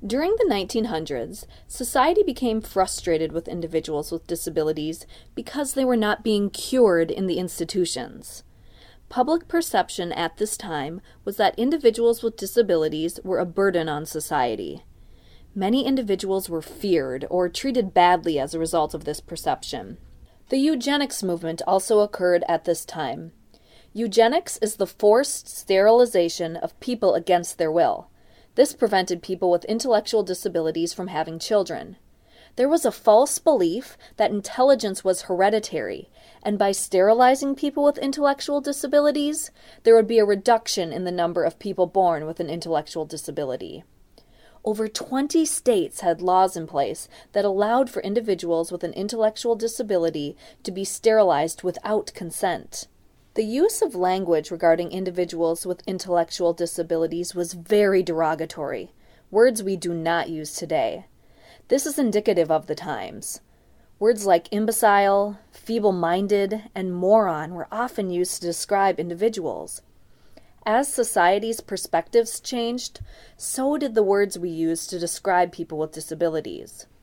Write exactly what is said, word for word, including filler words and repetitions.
During the nineteen hundreds, society became frustrated with individuals with disabilities because they were not being cured in the institutions. Public perception at this time was that individuals with disabilities were a burden on society. Many individuals were feared or treated badly as a result of this perception. The eugenics movement also occurred at this time. Eugenics is the forced sterilization of people against their will. This prevented people with intellectual disabilities from having children. There was a false belief that intelligence was hereditary, and by sterilizing people with intellectual disabilities, there would be a reduction in the number of people born with an intellectual disability. Over twenty states had laws in place that allowed for individuals with an intellectual disability to be sterilized without consent. The use of language regarding individuals with intellectual disabilities was very derogatory, words we do not use today. This is indicative of the times. Words like imbecile, feeble-minded, and moron were often used to describe individuals. As society's perspectives changed, so did the words we use to describe people with disabilities.